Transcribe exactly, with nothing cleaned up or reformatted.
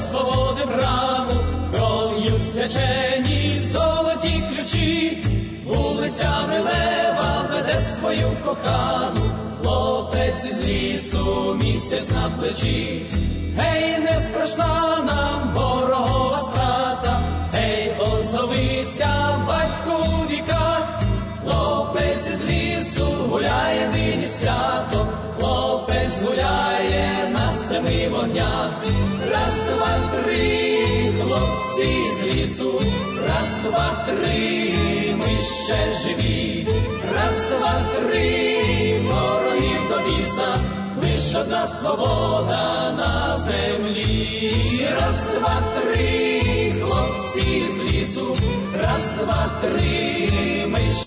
свободи браму, кров'ю свячені золоті ключі, вулицями лева веде свою кохану, хлопець із лісу, місяць на плечі. Гей, не страшна нам ворогова страта, гей, озовися, батько у віках, хлопець із лісу гуляє нині свято, хлопець гуляє на семи вогнях. Раз, два, три, хлопці з лісу, раз, два, три, ми ще живі. Раз, два, три, ворогів до біса, лиш одна свобода на землі. Раз, два, три, хлопці з лісу, раз, два, три, ми